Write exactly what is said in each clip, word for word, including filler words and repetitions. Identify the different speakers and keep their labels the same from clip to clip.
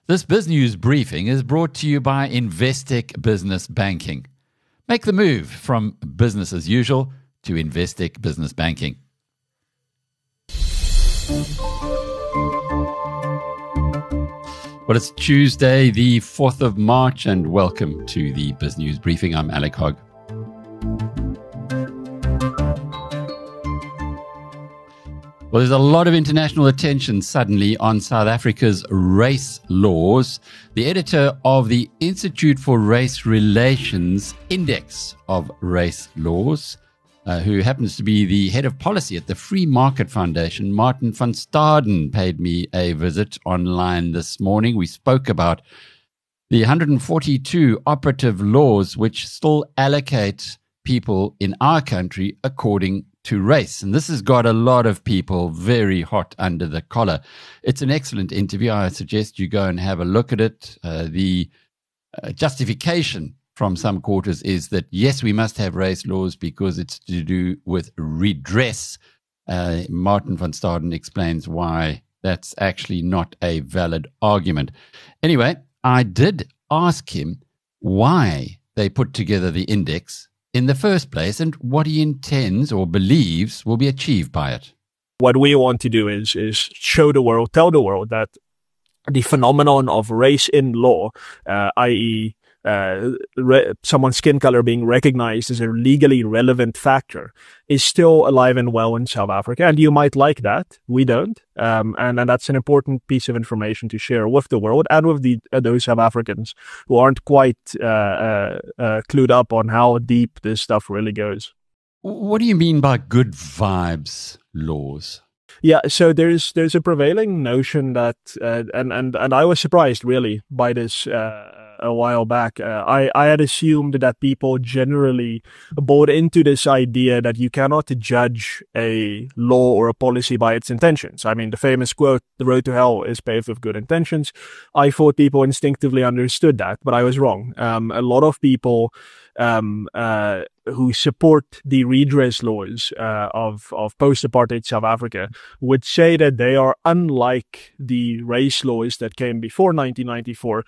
Speaker 1: This BizNews briefing is brought to you by Investec Business Banking. Make the move from business as usual to Investec Business Banking. Well, it's Tuesday, the fourth of March, and welcome to the BizNews briefing. I'm Alec Hogg. Well, there's a lot of international attention suddenly on South Africa's race laws. The editor of the Institute for Race Relations Index of Race Laws, uh, who happens to be the head of policy at the Free Market Foundation, Martin van Staden, paid me a visit online this morning. We spoke about the one hundred forty-two operative laws which still allocate people in our country according to race. And this has got a lot of people very hot under the collar. It's an excellent interview. I suggest you go and have a look at it. Uh, the uh, justification from some quarters is that, yes, we must have race laws because it's to do with redress. Uh, Martin van Staden explains why that's actually not a valid argument. Anyway, I did ask him why they put together the index in the first place, and what he intends or believes will be achieved by it.
Speaker 2: What we want to do is is show the world, tell the world that the phenomenon of race in law, uh, that is, uh, re- someone's skin color being recognized as a legally relevant factor, is still alive and well in South Africa. And you might like that. We don't. Um, and, and that's an important piece of information to share with the world and with the uh, those South Africans who aren't quite uh, uh, uh, clued up on how deep this stuff really goes.
Speaker 1: What do you mean by good vibes laws?
Speaker 2: Yeah, so there's there's a prevailing notion that, uh, and, and, and I was surprised really by this uh, a while back. Uh, I, I had assumed that people generally bought into this idea that you cannot judge a law or a policy by its intentions. I mean, the famous quote, "The road to hell is paved with good intentions." I thought people instinctively understood that, but I was wrong. Um, a lot of people um, uh, who support the redress laws uh, of, of post-apartheid South Africa would say that they are unlike the race laws that came before nineteen ninety-four,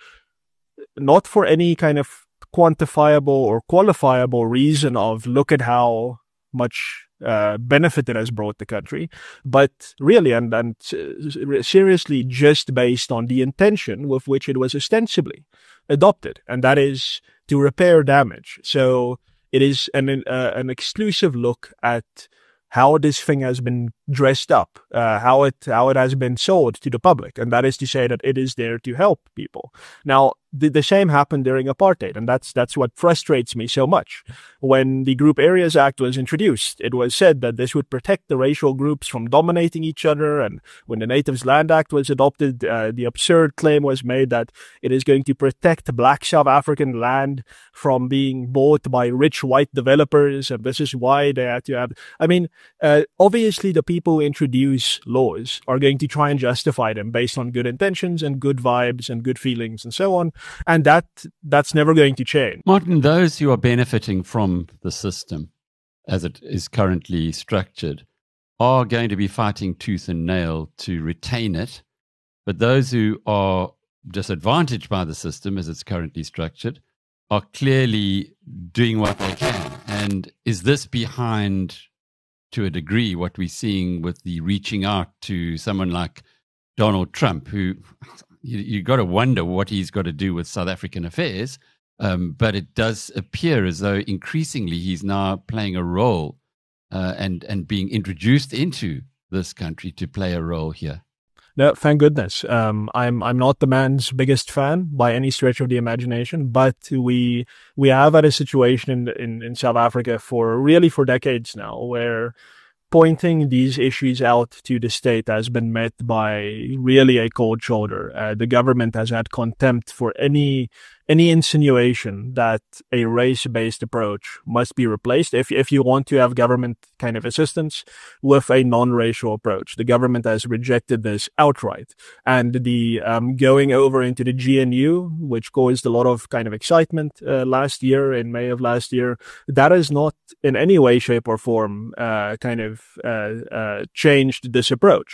Speaker 2: not for any kind of quantifiable or qualifiable reason of look at how much uh, benefit it has brought the country, but really and, and seriously just based on the intention with which it was ostensibly adopted, and that is to repair damage. So it is an uh, an exclusive look at how this thing has been dressed up, uh, how it how it has been sold to the public, and that is to say that it is there to help people. Now, the, the same happened during apartheid, and that's that's what frustrates me so much. When the Group Areas Act was introduced, it was said that this would protect the racial groups from dominating each other, and when the Natives Land Act was adopted, uh, the absurd claim was made that it is going to protect black South African land from being bought by rich white developers, and this is why they had to have... I mean, uh, obviously the people who introduce laws are going to try and justify them based on good intentions and good vibes and good feelings and so on. And that that's never going to change.
Speaker 1: Martin, those who are benefiting from the system as it is currently structured are going to be fighting tooth and nail to retain it. But those who are disadvantaged by the system as it's currently structured are clearly doing what they can. And is this behind, to a degree, what we're seeing with the reaching out to someone like Donald Trump, who you, you got to wonder what he's got to do with South African affairs. Um, but it does appear as though increasingly he's now playing a role uh, and, and being introduced into this country to play a role here.
Speaker 2: No, thank goodness. Um, I'm I'm not the man's biggest fan by any stretch of the imagination, but we we have had a situation in in, in South Africa for really for decades now where pointing these issues out to the state has been met by really a cold shoulder. Uh, the government has had contempt for any any insinuation that a race-based approach must be replaced if if you want to have government kind of assistance with a non-racial approach. The government has rejected this outright. And the um, going over into the G N U, which caused a lot of kind of excitement uh, last year, in May of last year, that has not in any way, shape or form uh, kind of uh, uh, changed this approach.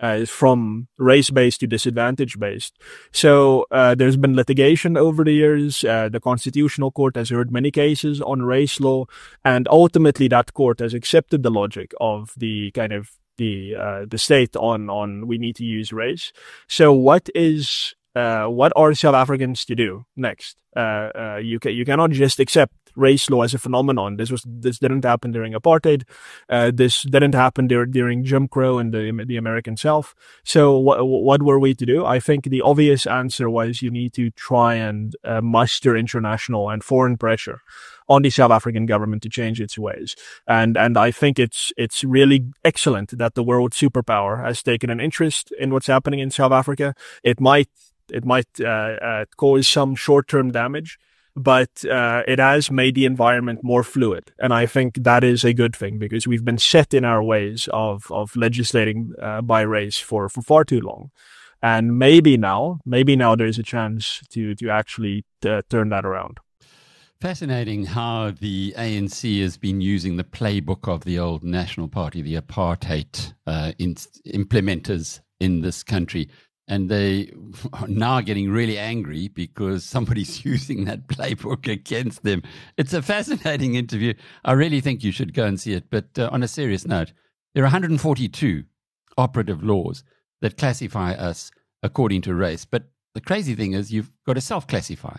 Speaker 2: uh, from race-based to disadvantage-based. So uh, there's been litigation over the years. Uh, the Constitutional Court has heard many cases on race law, and ultimately that court has accepted the logic of the kind of the uh, the state on on we need to use race. So what is uh, what are South Africans to do next? Uh, uh, you ca- you cannot just accept race law as a phenomenon. This was this didn't happen during apartheid. Uh, this didn't happen dur- during Jim Crow and the the American South. So what what were we to do? I think the obvious answer was you need to try and uh, muster international and foreign pressure on the South African government to change its ways. And and I think it's it's really excellent that the world superpower has taken an interest in what's happening in South Africa. It might it might uh, uh, cause some short-term damage, but uh, it has made the environment more fluid. And I think that is a good thing, because we've been set in our ways of, of legislating uh, by race for, for far too long. And maybe now, maybe now there's a chance to, to actually uh, turn that around.
Speaker 1: Fascinating how the A N C has been using the playbook of the old National Party, the apartheid uh, in, implementers in this country. And they are now getting really angry because somebody's using that playbook against them. It's a fascinating interview. I really think you should go and see it. But uh, on a serious note, there are one hundred forty-two operative laws that classify us according to race. But the crazy thing is you've got to self-classify.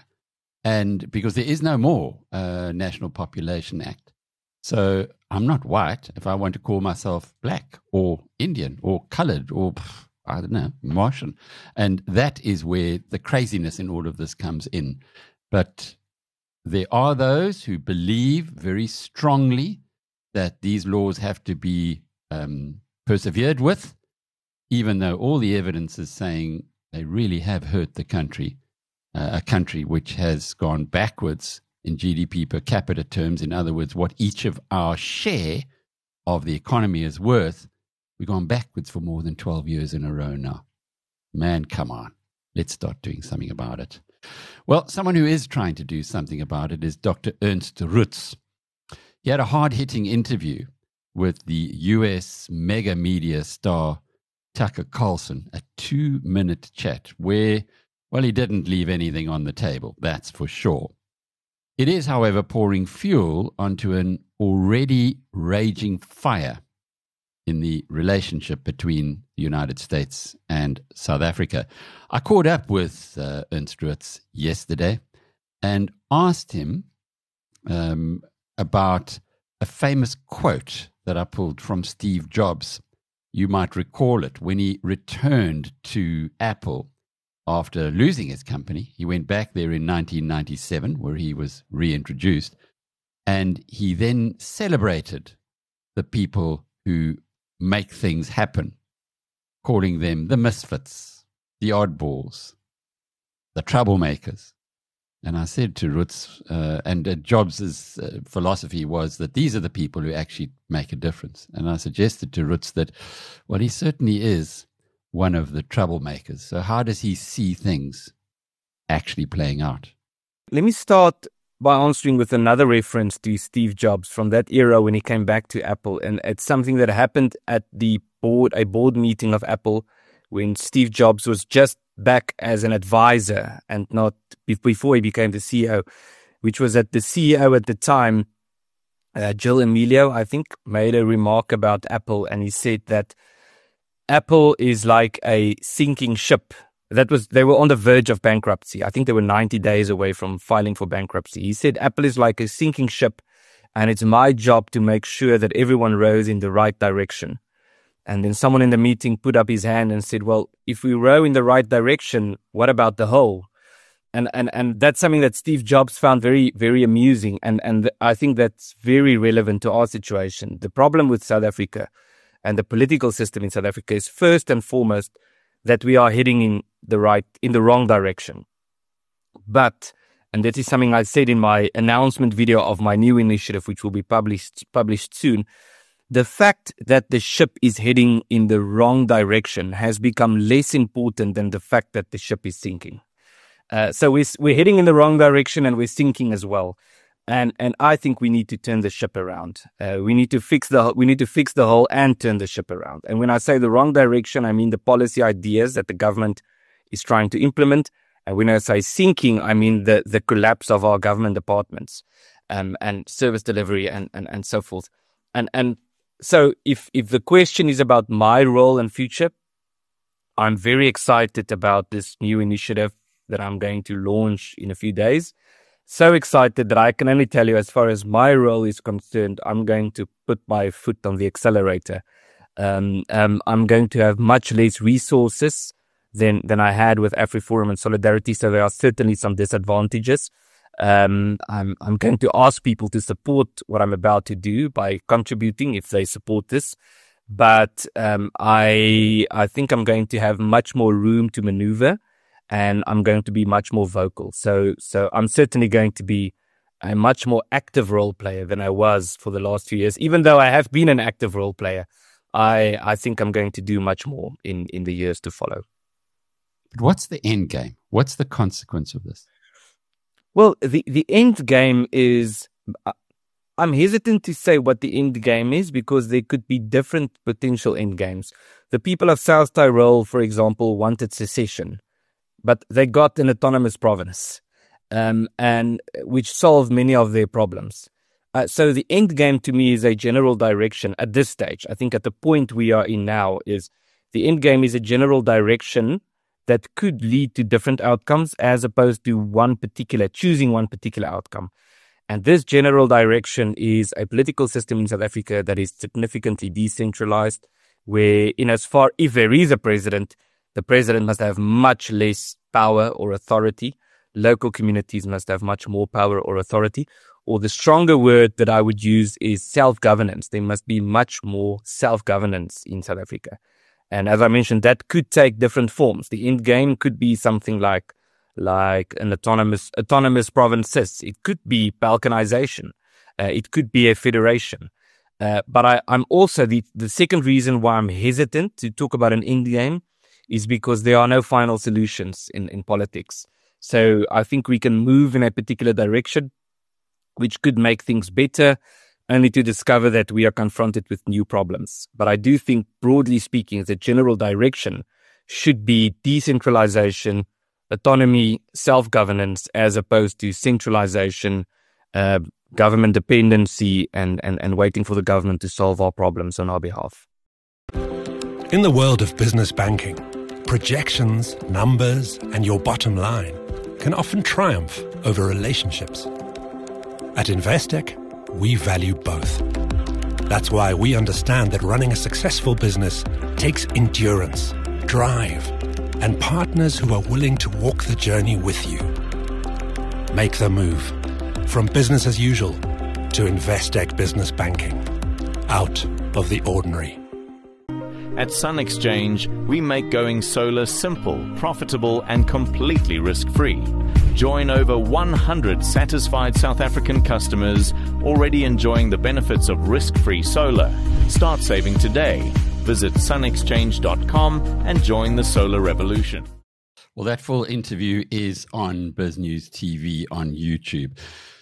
Speaker 1: And because there is no more uh, National Population Act. So I'm not white if I want to call myself black or Indian or colored or I don't know, Martian. And that is where the craziness in all of this comes in. But there are those who believe very strongly that these laws have to be um, persevered with, even though all the evidence is saying they really have hurt the country, uh, a country which has gone backwards in G D P per capita terms. In other words, what each of our share of the economy is worth. We've gone backwards for more than twelve years in a row now. Man, come on. Let's start doing something about it. Well, someone who is trying to do something about it is Doctor Ernst Roets. He had a hard-hitting interview with the U S mega media star Tucker Carlson, a two-minute chat where, well, he didn't leave anything on the table, that's for sure. It is, however, pouring fuel onto an already raging fire in the relationship between the United States and South Africa. I caught up with uh, Ernst Roets yesterday and asked him um, about a famous quote that I pulled from Steve Jobs. You might recall it when he returned to Apple after losing his company. He went back there in nineteen ninety-seven, where he was reintroduced, and he then celebrated the people who make things happen, calling them the misfits, the oddballs, the troublemakers. And I said to Roets, uh, and uh, Jobs' uh, philosophy was that these are the people who actually make a difference. And I suggested to Roets that, well, he certainly is one of the troublemakers. So how does he see things actually playing out?
Speaker 3: Let me start by answering with another reference to Steve Jobs from that era when he came back to Apple. And it's something that happened at the board, a board meeting of Apple when Steve Jobs was just back as an advisor and not before he became the C E O, which was that the C E O at the time, uh, Jill Emilio, I think, made a remark about Apple. And he said that Apple is like a sinking ship. That was, they were on the verge of bankruptcy. I think they were ninety days away from filing for bankruptcy. He said, Apple is like a sinking ship, and it's my job to make sure that everyone rows in the right direction. And then someone in the meeting put up his hand and said, well, if we row in the right direction, what about the whole? And and and that's something that Steve Jobs found very, very amusing. And, and I think that's very relevant to our situation. The problem with South Africa and the political system in South Africa is first and foremost that we are heading in the right, in the wrong direction. But, and that is something I said in my announcement video of my new initiative, which will be published published soon, the fact that the ship is heading in the wrong direction has become less important than the fact that the ship is sinking. Uh, so we're, we're heading in the wrong direction and we're sinking as well. And and I think we need to turn the ship around. Uh, we need to fix the we need to fix the hole and turn the ship around. And when I say the wrong direction, I mean the policy ideas that the government is trying to implement. And when I say sinking, I mean the the collapse of our government departments, um, and service delivery and, and, and so forth. And and so if if the question is about my role and future, I'm very excited about this new initiative that I'm going to launch in a few days. So excited that I can only tell you, as far as my role is concerned, I'm going to put my foot on the accelerator. Um, um, I'm going to have much less resources than than I had with AfriForum and Solidarity, so there are certainly some disadvantages. Um, I'm I'm going to ask people to support what I'm about to do by contributing if they support this. But um, I I think I'm going to have much more room to maneuver, and I'm going to be much more vocal. So so I'm certainly going to be a much more active role player than I was for the last few years. Even though I have been an active role player, I I think I'm going to do much more in, in the years to follow.
Speaker 1: But what's the end game? What's the consequence of this?
Speaker 3: Well, the, the end game is... I'm hesitant to say what the end game is because there could be different potential end games. The people of South Tyrol, for example, wanted secession, but they got an autonomous province, um, and which solved many of their problems. Uh, so the end game to me is a general direction at this stage. I think at the point we are in now is the end game is a general direction that could lead to different outcomes as opposed to one particular, choosing one particular outcome. And this general direction is a political system in South Africa that is significantly decentralized, where in as far, if there is a president, the president must have much less power or authority. Local communities must have much more power or authority. Or the stronger word that I would use is self-governance. There must be much more self-governance in South Africa. And as I mentioned, that could take different forms. The end game could be something like like an autonomous autonomous provinces. It could be balkanization. Uh, it could be a federation. Uh, but I, I'm also, the, the second reason why I'm hesitant to talk about an end game is because there are no final solutions in, in politics. So I think we can move in a particular direction, which could make things better, only to discover that we are confronted with new problems. But I do think, broadly speaking, the general direction should be decentralization, autonomy, self-governance, as opposed to centralization, uh, government dependency, and, and, and waiting for the government to solve our problems on our behalf.
Speaker 4: In the world of business banking, projections, numbers, and your bottom line can often triumph over relationships. At Investec, we value both. That's why we understand that running a successful business takes endurance, drive, and partners who are willing to walk the journey with you. Make the move from business as usual to Investec Business Banking. Out of the ordinary.
Speaker 5: At Sun Exchange, we make going solar simple, profitable, and completely risk-free. Join over one hundred satisfied South African customers already enjoying the benefits of risk-free solar. Start saving today. Visit sun exchange dot com and join the solar revolution.
Speaker 1: Well, that full interview is on BizNews T V on YouTube.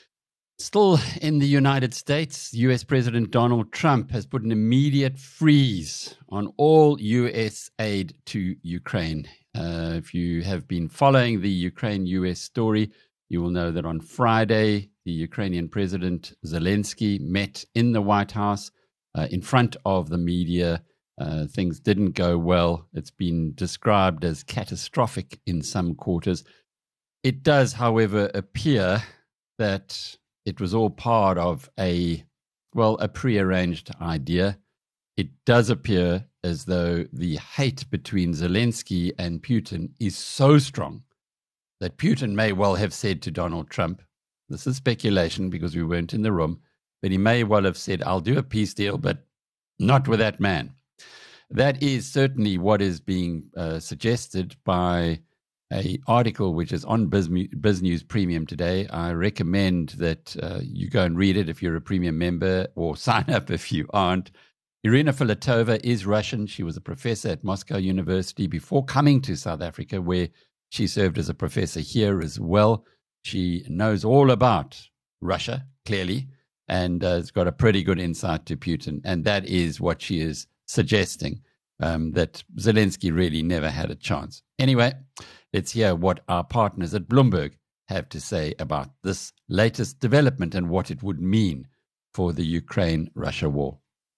Speaker 1: Still in the United States, U S President Donald Trump has put an immediate freeze on all U S aid to Ukraine. Uh, if you have been following the Ukraine-U S story, you will know that on Friday, the Ukrainian President Zelensky met in the White House uh, in front of the media. Uh, things didn't go well. It's been described as catastrophic in some quarters. It does, however, appear that it was all part of a, well, a prearranged idea. It does appear as though the hate between Zelensky and Putin is so strong that Putin may well have said to Donald Trump, this is speculation because we weren't in the room, but he may well have said, I'll do a peace deal, but not with that man. That is certainly what is being uh, suggested by an article which is on Biz, BizNews Premium today. I recommend that uh, you go and read it if you're a premium member, or sign up if you aren't. Irina Filatova is Russian. She was a professor at Moscow University before coming to South Africa, where she served as a professor here as well. She knows all about Russia clearly, and uh, has got a pretty good insight to Putin. And that is what she is suggesting, um, that Zelensky really never had a chance. Anyway, let's hear what our partners at Bloomberg have to say about this latest development and what it would mean for the Ukraine-Russia war.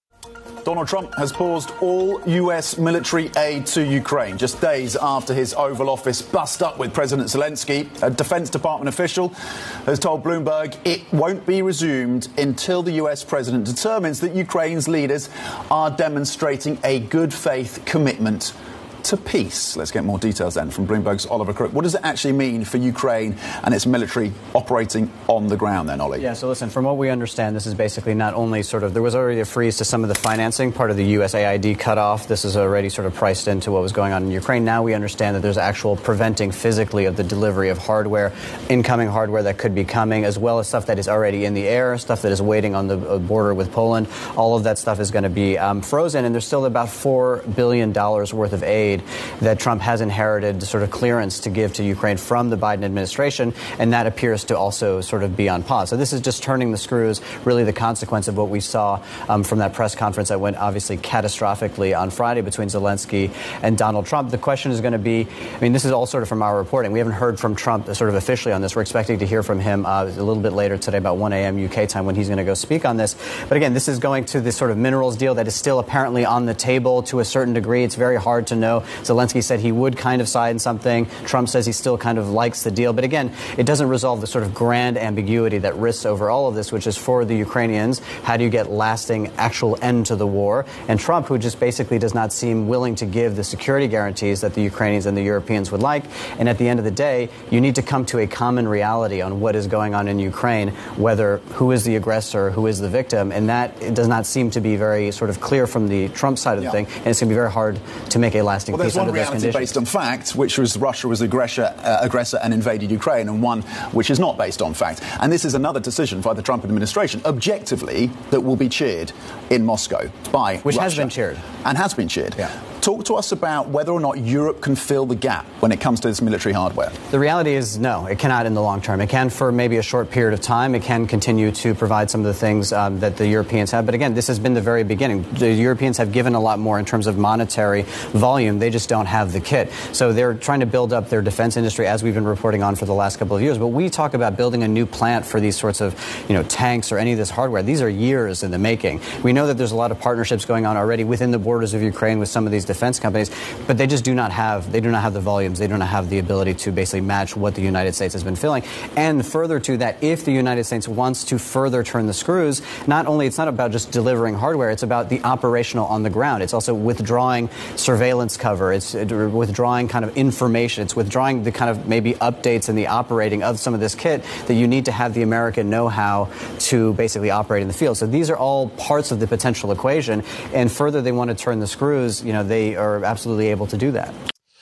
Speaker 6: Donald Trump has paused all U S military aid to Ukraine just days after his Oval Office bust up with President Zelensky. A Defense Department official has told Bloomberg it won't be resumed until the U S president determines that Ukraine's leaders are demonstrating a good faith commitment to peace. Let's get more details then from Bloomberg's Oliver Crook. What does it actually mean for Ukraine and its military operating on the ground then, Ollie?
Speaker 7: Yeah, so listen, from what we understand, this is basically not only sort of, there was already a freeze to some of the financing, part of the U S A I D cutoff. This is already sort of priced into what was going on in Ukraine. Now we understand that there's actual preventing physically of the delivery of hardware, incoming hardware that could be coming, as well as stuff that is already in the air, stuff that is waiting on the border with Poland. All of that stuff is going to be um, frozen, and there's still about four billion dollars worth of aid that Trump has inherited sort of clearance to give to Ukraine from the Biden administration, and that appears to also sort of be on pause. So this is just turning the screws, really the consequence of what we saw um, from that press conference that went obviously catastrophically on Friday between Zelensky and Donald Trump. The question is going to be, I mean, this is all sort of from our reporting. We haven't heard from Trump sort of officially on this. We're expecting to hear from him uh, a little bit later today, about one a.m. U K time, when he's going to go speak on this. But again, this is going to this sort of minerals deal that is still apparently on the table to a certain degree. It's very hard to know. Zelensky said he would kind of sign something. Trump says he still kind of likes the deal. But again, it doesn't resolve the sort of grand ambiguity that rests over all of this, which is for the Ukrainians, how do you get lasting actual end to the war? And Trump, who just basically does not seem willing to give the security guarantees that the Ukrainians and the Europeans would like. And at the end of the day, you need to come to a common reality on what is going on in Ukraine, whether who is the aggressor, who is the victim. And that it does not seem to be very sort of clear from the Trump side of the
Speaker 6: yeah.
Speaker 7: thing. And it's going to be very hard to make a lasting
Speaker 6: well,
Speaker 7: peace under those
Speaker 6: conditions.
Speaker 7: conditions.
Speaker 6: Based on fact, which was Russia was the aggressor, uh, aggressor and invaded Ukraine, and one which is not based on fact. And this is another decision by the Trump administration, objectively, that will be cheered in Moscow by
Speaker 7: Which
Speaker 6: Russia.
Speaker 7: has been cheered.
Speaker 6: And has been cheered.
Speaker 7: Yeah.
Speaker 6: Talk to us about whether or not Europe can fill the gap when it comes to this military hardware.
Speaker 7: The reality is no, it cannot in the long term. It can for maybe a short period of time. It can continue to provide some of the things um, that the Europeans have. But again, this has been the very beginning. The Europeans have given a lot more in terms of monetary volume. They just don't have the kit. So they're trying to build up their defense industry, as we've been reporting on for the last couple of years. But we talk about building a new plant for these sorts of, you know, tanks or any of this hardware. These are years in the making. We know that there's a lot of partnerships going on already within the borders of Ukraine with some of these defense companies. But they just do not have, they do not have the volumes. They do not have the ability to basically match what the United States has been filling. And further to that, if the United States wants to further turn the screws, not only, it's not about just delivering hardware, it's about the operational on the ground. It's also withdrawing surveillance cover. It's withdrawing kind of information. It's withdrawing the kind of maybe updates and the operating of some of this kit that you need to have the American know-how to basically operate in the field. So these are all parts of the potential equation. And further they want to turn the screws, you know, they are absolutely able to do that.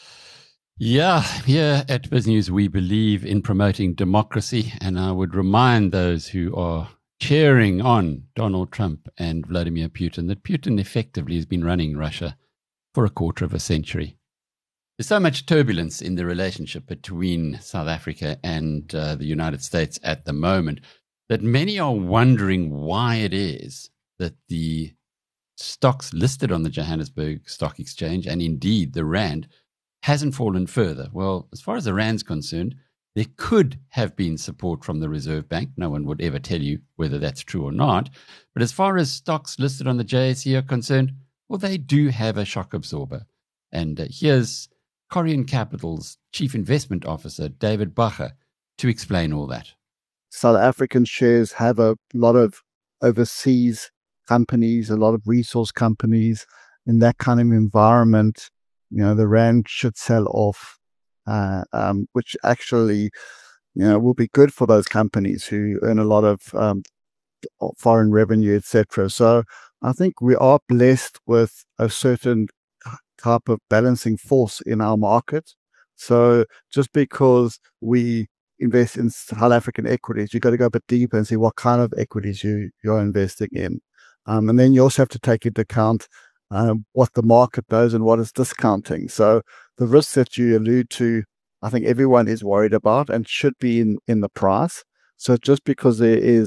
Speaker 1: Yeah, here at BizNews, we believe in promoting democracy, and I would remind those who are cheering on Donald Trump and Vladimir Putin that Putin effectively has been running Russia for a quarter of a century. There's so much turbulence in the relationship between South Africa and uh, the United States at the moment that many are wondering why it is that the stocks listed on the Johannesburg Stock Exchange, and indeed the Rand, hasn't fallen further. Well, as far as the Rand's concerned, there could have been support from the Reserve Bank. No one would ever tell you whether that's true or not. But as far as stocks listed on the J S E are concerned, well, they do have a shock absorber. And uh, here's Corian Capital's Chief Investment Officer, David Bacher, to explain all that.
Speaker 8: South African shares have a lot of overseas companies, a lot of resource companies. In that kind of environment, you know, the Rand should sell off, uh, um, which actually, you know, will be good for those companies who earn a lot of um, foreign revenue, et cetera. So I think we are blessed with a certain type of balancing force in our market. So just because we invest in South African equities, you've got to go a bit deeper and see what kind of equities you, you're investing in. Um, and then you also have to take into account um, what the market knows and what is discounting. So the risks that you allude to, I think everyone is worried about and should be in, in the price. So just because there is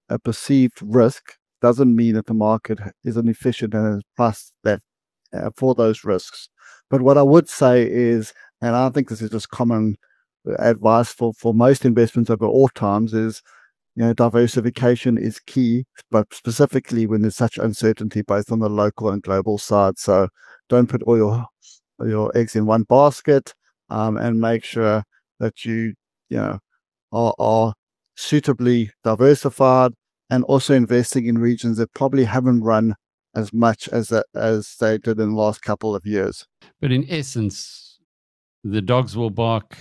Speaker 8: a perceived risk doesn't mean that the market isn't efficient and has priced that uh, for those risks. But what I would say is, and I think this is just common advice for, for most investments over all times, is, you know, diversification is key, but specifically when there's such uncertainty both on the local and global side. So don't put all your your eggs in one basket, um, and make sure that you, you know, are, are suitably diversified, and also investing in regions that probably haven't run as much as that, as they did in the last couple of years.
Speaker 1: But in essence, the dogs will bark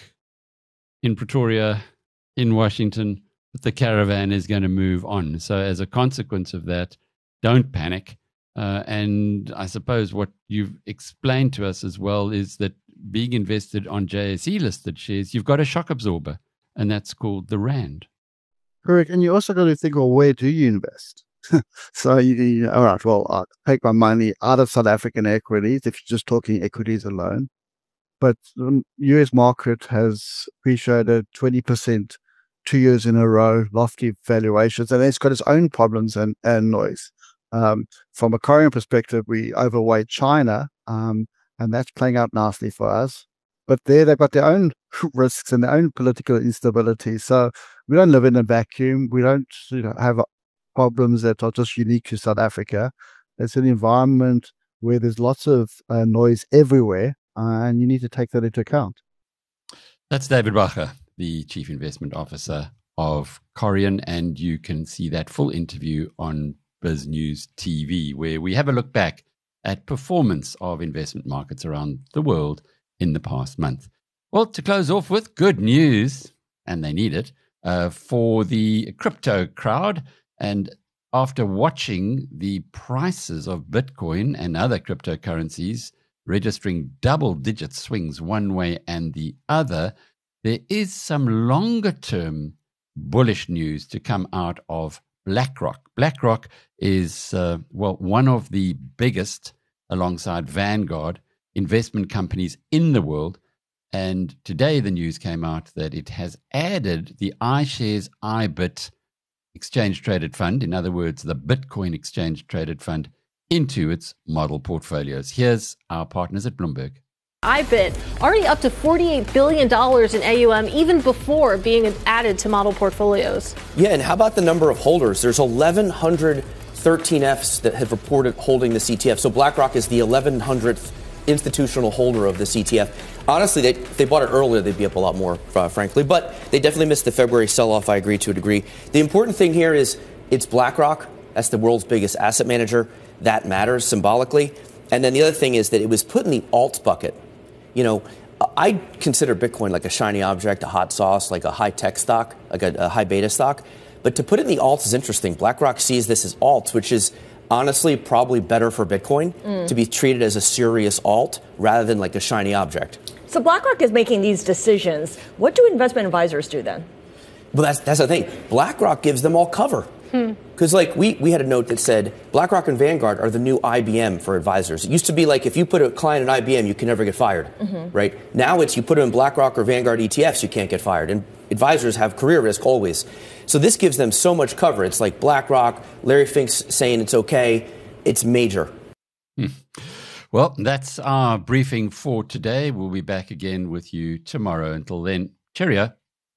Speaker 1: in Pretoria, in Washington, but the caravan is going to move on. So as a consequence of that, don't panic. Uh, and I suppose what you've explained to us as well is that being invested on J S E-listed shares, you've got a shock absorber, and that's called the Rand.
Speaker 8: Correct. And you also got to think, well, where do you invest? So, you, you, all right, well, I'll take my money out of South African equities if you're just talking equities alone. But the U S market has appreciated twenty percent two years in a row, lofty valuations, and it's got its own problems and, and noise. Um, from a Korean perspective, we overweight China, um, and that's playing out nicely for us. But there, they've got their own risks and their own political instability. So we don't live in a vacuum. We don't, you know, have problems that are just unique to South Africa. It's an environment where there's lots of uh, noise everywhere, uh, and you need to take that into account.
Speaker 1: That's David Bacher, the Chief Investment Officer of Corian, and you can see that full interview on BizNews T V, where we have a look back at performance of investment markets around the world in the past month. Well, to close off with good news, and they need it, uh, for the crypto crowd. And after watching the prices of Bitcoin and other cryptocurrencies registering double-digit swings one way and the other, there is some longer-term bullish news to come out of BlackRock. BlackRock is, uh, well, one of the biggest, alongside Vanguard, investment companies in the world. And today the news came out that it has added the iShares I B I T exchange-traded fund, in other words, the Bitcoin exchange-traded fund, into its model portfolios. Here's our partners at Bloomberg.
Speaker 9: I B I T already up to forty-eight billion dollars in A U M even before being added to model portfolios.
Speaker 10: Yeah, and how about the number of holders? There's eleven thirteen Fs that have reported holding the C T F. So BlackRock is the eleven hundredth institutional holder of the C T F. Honestly, they, if they bought it earlier, they'd be up a lot more, uh, frankly. But they definitely missed the February sell-off, I agree, to a degree. The important thing here is it's BlackRock. That's the world's biggest asset manager. That matters symbolically. And then the other thing is that it was put in the alt bucket. You know, I consider Bitcoin like a shiny object, a hot sauce, like a high-tech stock, like a, a high beta stock. But to put it in the alts is interesting. BlackRock sees this as alts, which is honestly probably better for Bitcoin mm. to be treated as a serious alt rather than like a shiny object.
Speaker 9: So BlackRock is making these decisions. What do investment advisors do then?
Speaker 10: Well, that's, that's the thing. BlackRock gives them all cover. Because, hmm. like, we, we had a note that said BlackRock and Vanguard are the new I B M for advisors. It used to be like if you put a client in I B M, you can never get fired, mm-hmm. right? Now it's you put them in BlackRock or Vanguard E T Fs, you can't get fired. And advisors have career risk always. So this gives them so much cover. It's like BlackRock, Larry Fink's saying it's okay. It's major.
Speaker 1: Hmm. Well, that's our briefing for today. We'll be back again with you tomorrow. Until then, cheerio.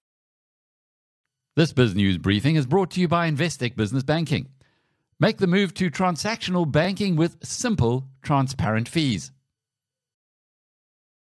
Speaker 1: This BizNews briefing is brought to you by Investec Business Banking. Make the move to transactional banking with simple, transparent fees.